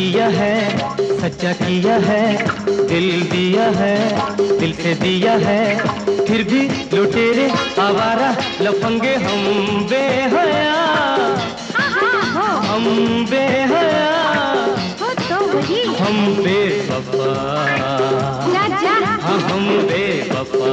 किया है, सच्चा किया है, दिल दिया है, दिल से दिया है, फिर भी लुटेरे आवारा लफंगे हम बेहया, हम बेहया, हम बेवफा, हाँ हम बेवफा।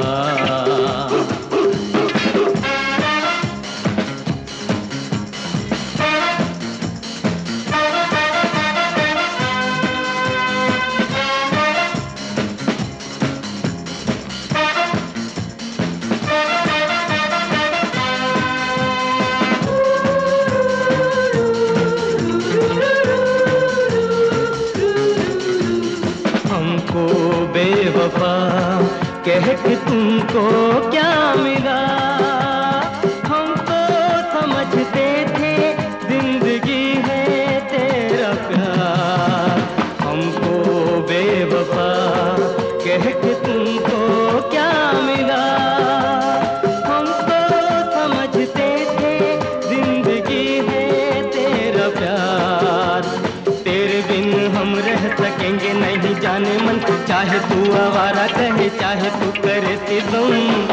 बेवफा कह के तुमको क्या मिला, हम तो समझते थे जिंदगी है तेरा प्यार। हमको बेवफा कह के तुमको क्या मिला, हम तो समझते थे जिंदगी है तेरा प्यार। तेरे बिन हम रह सकेंगे नहीं जाने मन, चाहे तू आवारा कहे चाहे तू करे सितम।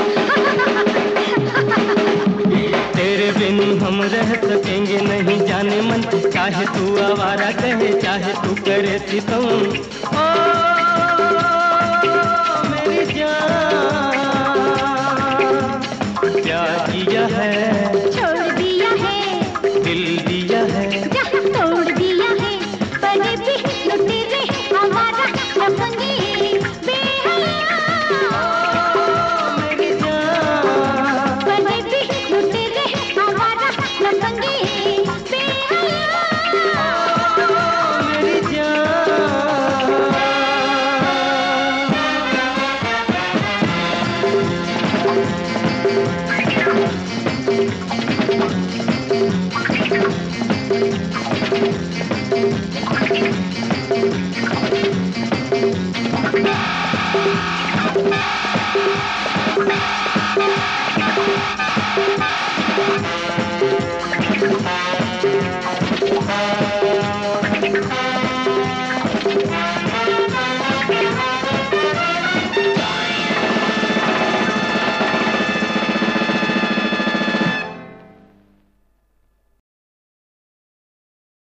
तेरे बिन हम रह सकेंगे नहीं जाने मन, चाहे तू आवारा कहे चाहे तू करे सितम। ओ मेरी जान क्या किया है, छोड़ दिया है, दिल दिया है, जहाँ तोड़ दिया है, पर भी लुटेरे आवारा लफंगे मेरी जान, पर भी लुटेरे आवारा लफंगे